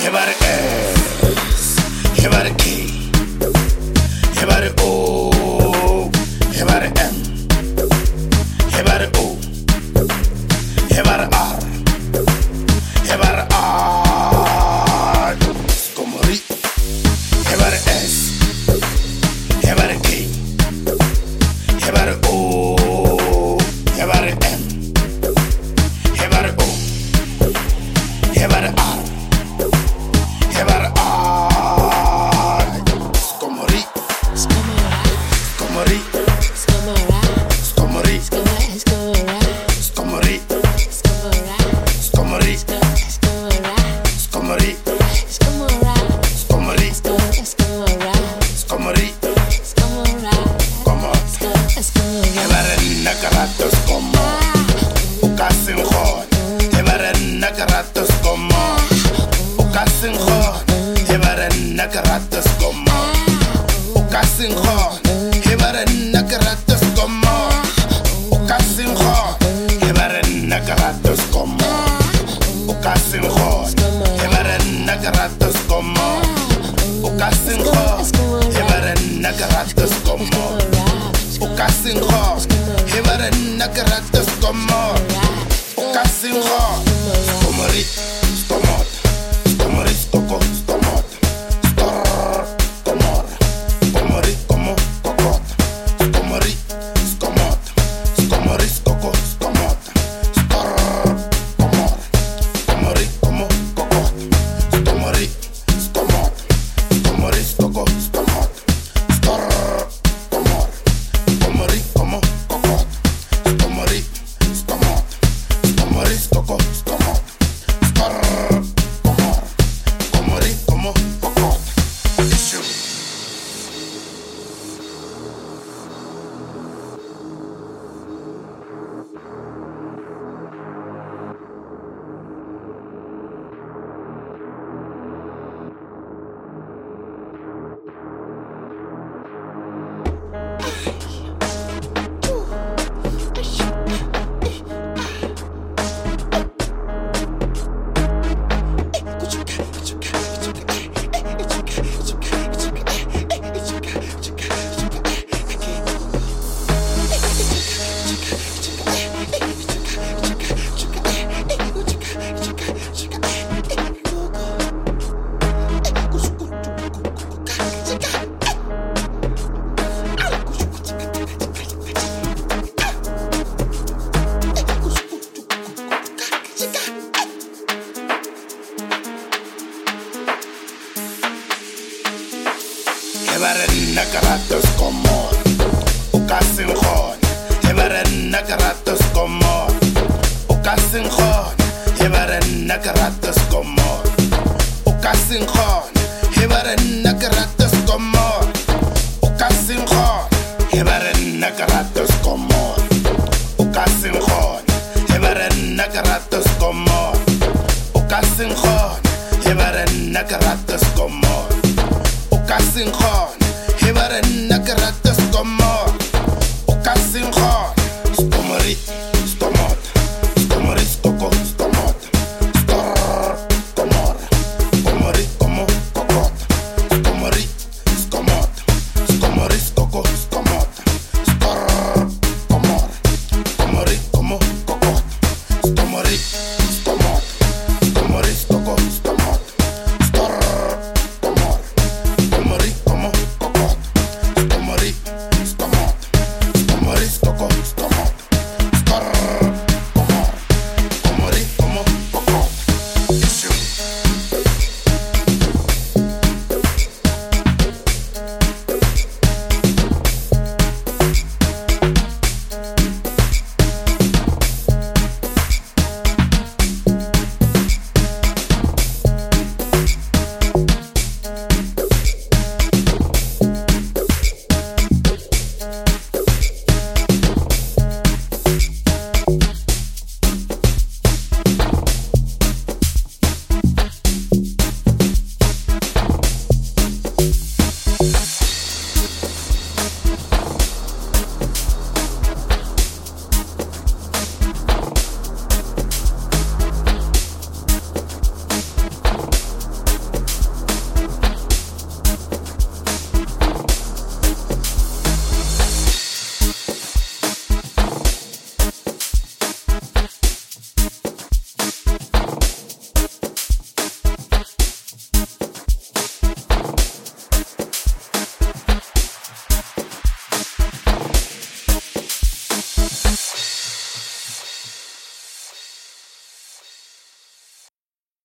Hebar S, hebar K, hebar O, hebar M, hebar O, hebar R, hebar A, Skomori, hebar S, hebar K, hebar O, hebar M, hebar O, hebar R, hebar A, Skomori, Skomori, Skomori, Skomori, Skomori, Skomori, Skomori, Skomori, como hebar nakaratos como ukasin khon hebar nakaratos como ukasin khon hebar nakaratos como ukasin khon hebar nakaratos como ukasin khon hebar nakaratos como ukasin khon hebar nakaratos como ukasin khon hebar nakaratos como ukasin khon hebar nakaratos como ukasin khon skomori skomot skomori skoko skomot skor komor skomori komo kokot skomori skomot skomori skoko skomot skor komor skomori komo kokot skomori skomot skomori skoko skomot skor komor skomori komo kokot skomori skomot skomori skoko skomot skor komor skomori komo kokot issue. Hebar nakaratos como ukasin khon hebar nakaratos como ukasin khon hebar nakaratos como ukasin khon hebar nakaratos como ukasin khon hebar nakaratos como ukasin khon hebar nakaratos como ukasin khon hebar nakaratos como ukasin khon hebar nakaratos como ukasin khon skomori